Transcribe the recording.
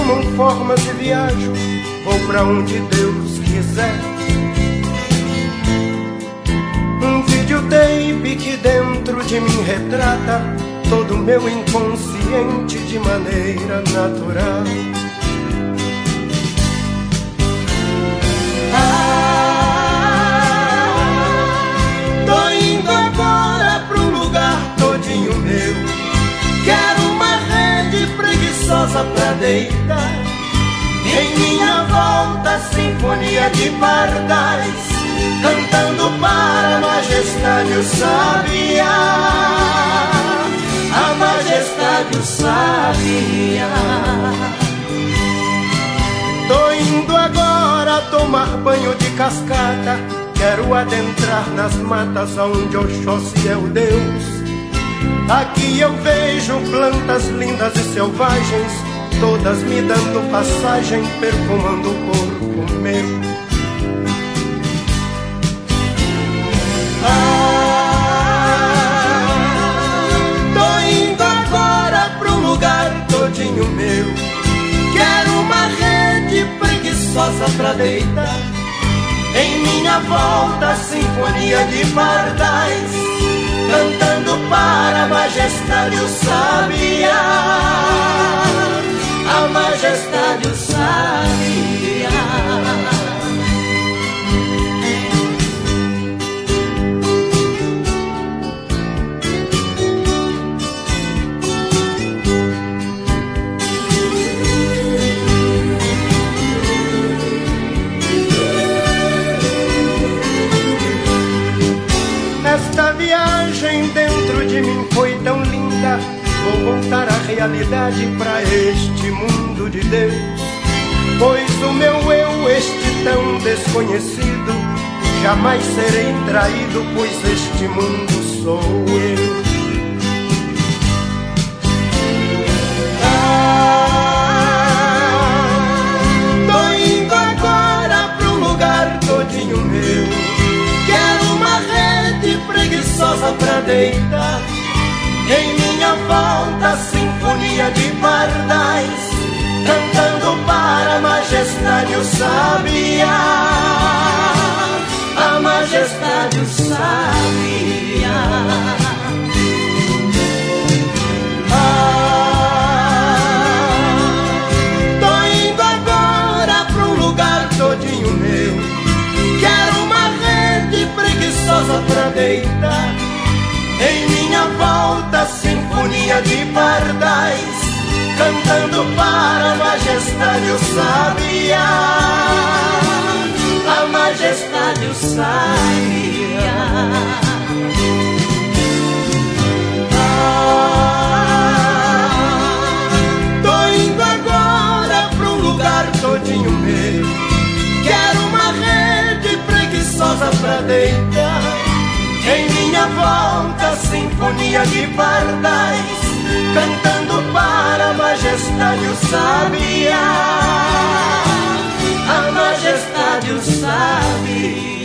tomam formas e viajo, vou pra onde Deus quiser. Um videotape que dentro de mim retrata todo o meu inconsciente de maneira natural. Tô indo agora pra um lugar todinho meu. Quero uma rede preguiçosa pra deitar. Em minha volta, sinfonia de pardais, cantando para a majestade o sabiá. A majestade o sabiá. Tô indo agora tomar banho de cascata. Quero adentrar nas matas onde Oxóssi é o Deus. Aqui eu vejo plantas lindas e selvagens, todas me dando passagem, perfumando o corpo meu. Tô indo agora pra um lugar todinho meu. Quero uma rede preguiçosa pra deitar. Em minha volta, sinfonia de pardais, cantando para a majestade o sabiá. A majestade o sabiá. Esta viagem dentro de mim foi tão linda. Vou voltar à realidade, pra este mundo de Deus. Pois o meu eu, este tão desconhecido, jamais serei traído, pois este mundo sou eu. Tô indo agora pra um lugar todinho meu. Quero uma rede preguiçosa pra deitar. Em minha volta, sinfonia de pardais, cantando para a majestade o sabiá. A majestade o sabiá. Tô indo agora pra um lugar todinho meu. Quero uma rede preguiçosa pra deitar. Em minha volta, sinfonia de pardais, cantando para a majestade o sabiá. A majestade o sabiá. Tô indo agora pra um lugar todinho meu. Quero uma rede preguiçosa pra deitar. Em minha volta, sinfonia de pardais, cantando para a majestade o sabiá. A majestade o sabiá.